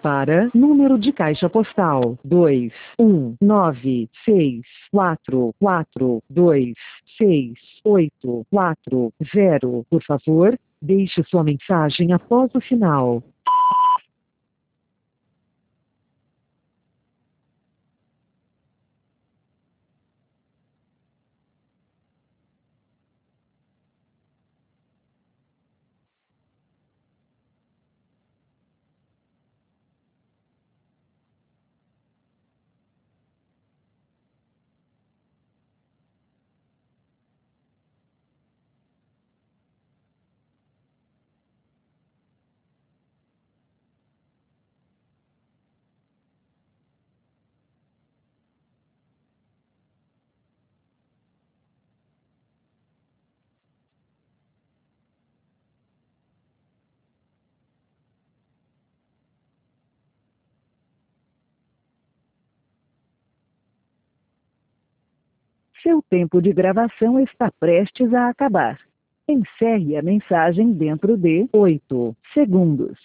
para número de caixa postal 21964426840. Por favor, deixe sua mensagem após o sinal. Seu tempo de gravação está prestes a acabar. Encerre a mensagem dentro de 8 segundos.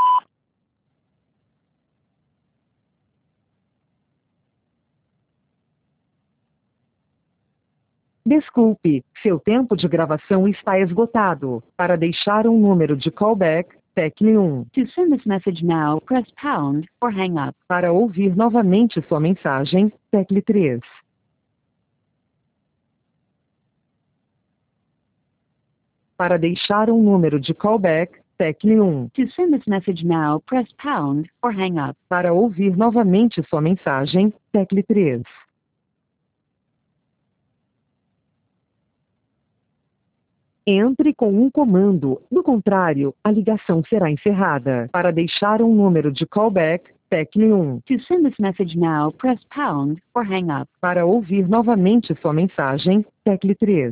Desculpe, seu tempo de gravação está esgotado. Para deixar um número de callback, tecle 1. To send this message now, press pound or hang up. Para ouvir novamente sua mensagem, tecle 3. Para deixar um número de callback, tecle 1. To send this message now, press pound or hang up. Para ouvir novamente sua mensagem, tecle 3. Entre com um comando, do contrário, a ligação será encerrada. Para deixar um número de callback, tecle 1. To send this message now, press pound or hang up. Para ouvir novamente sua mensagem, tecle 3.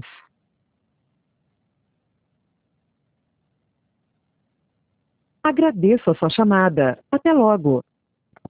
Agradeço a sua chamada. Até logo.